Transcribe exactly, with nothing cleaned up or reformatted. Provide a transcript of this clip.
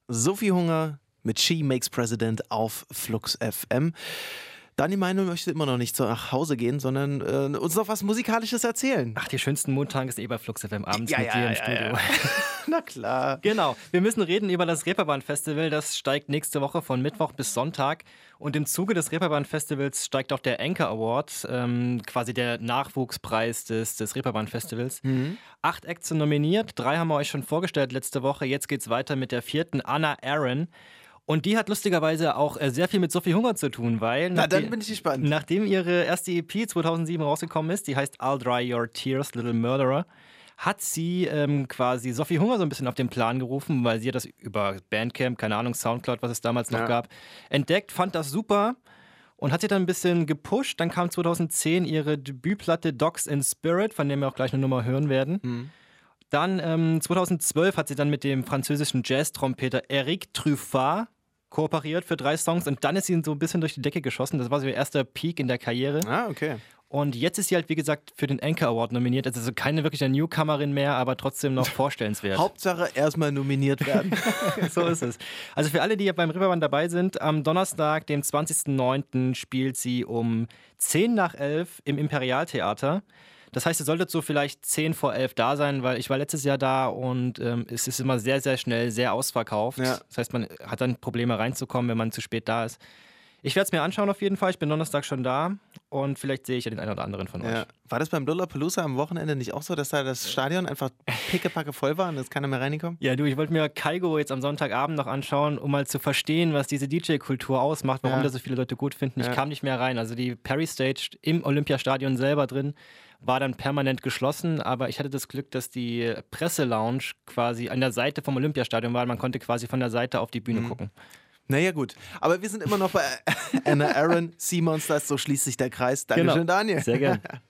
Sophie Hunger mit She Makes President auf Flux F M. Dani Meinl möchte immer noch nicht so nach Hause gehen, sondern äh, uns noch was Musikalisches erzählen. Ach, die schönsten Montage ist eh bei Flux F M abends ja, mit ja, dir im ja, Studio. Ja. Na klar. Genau, wir müssen reden über das Reeperbahn-Festival. Das steigt nächste Woche von Mittwoch bis Sonntag. Und im Zuge des Reeperbahn-Festivals steigt auch der Anchor Award, ähm, quasi der Nachwuchspreis des, des Reeperbahn-Festivals. Mhm. Acht Acts sind nominiert, drei haben wir euch schon vorgestellt letzte Woche. Jetzt geht's weiter mit der vierten, Anna Aaron. Und die hat lustigerweise auch sehr viel mit Sophie Hunger zu tun, weil Na, dann bin ich gespannt. Nachdem ihre erste E P zweitausendsieben rausgekommen ist, die heißt I'll Dry Your Tears, Little Murderer, hat sie ähm, quasi Sophie Hunger so ein bisschen auf den Plan gerufen, weil sie hat das über Bandcamp, keine Ahnung, Soundcloud, was es damals noch ja. gab, entdeckt, fand das super und hat sie dann ein bisschen gepusht. Dann kam zweitausendzehn ihre Debütplatte Dogs in Spirit, von der wir auch gleich eine Nummer hören werden. Mhm. Dann ähm, zweitausendzwölf hat sie dann mit dem französischen Jazz-Trompeter Eric Truffat kooperiert für drei Songs und dann ist sie so ein bisschen durch die Decke geschossen. Das war so ihr erster Peak in der Karriere. Ah, okay. Und jetzt ist sie halt, wie gesagt, für den Anchor Award nominiert. Also so keine wirkliche Newcomerin mehr, aber trotzdem noch vorstellenswert. Hauptsache erstmal nominiert werden. So ist es. Also für alle, die beim Reeperbahn dabei sind, am Donnerstag, dem zwanzigsten neunten spielt sie um zehn nach elf im Imperialtheater. Das heißt, ihr solltet so vielleicht zehn vor elf da sein, weil ich war letztes Jahr da und ähm, es ist immer sehr, sehr schnell, sehr ausverkauft. Ja. Das heißt, man hat dann Probleme reinzukommen, wenn man zu spät da ist. Ich werde es mir anschauen auf jeden Fall. Ich bin Donnerstag schon da und vielleicht sehe ich ja den einen oder anderen von euch. Ja. War das beim Lollapalooza am Wochenende nicht auch so, dass da das Stadion einfach pickepacke voll war und es keiner mehr reingekommen? Ja, du, ich wollte mir Kygo jetzt am Sonntagabend noch anschauen, um mal zu verstehen, was diese D J-Kultur ausmacht, warum ja. da so viele Leute gut finden. Ich ja. kam nicht mehr rein. Also die Perry Stage im Olympiastadion selber drin war dann permanent geschlossen, aber ich hatte das Glück, dass die Presselounge quasi an der Seite vom Olympiastadion war. Man konnte quasi von der Seite auf die Bühne mhm. gucken. Naja gut, aber wir sind immer noch bei Anna Aaron, Sea Monsters, so schließt sich der Kreis. Dankeschön, genau. Daniel. Sehr gerne.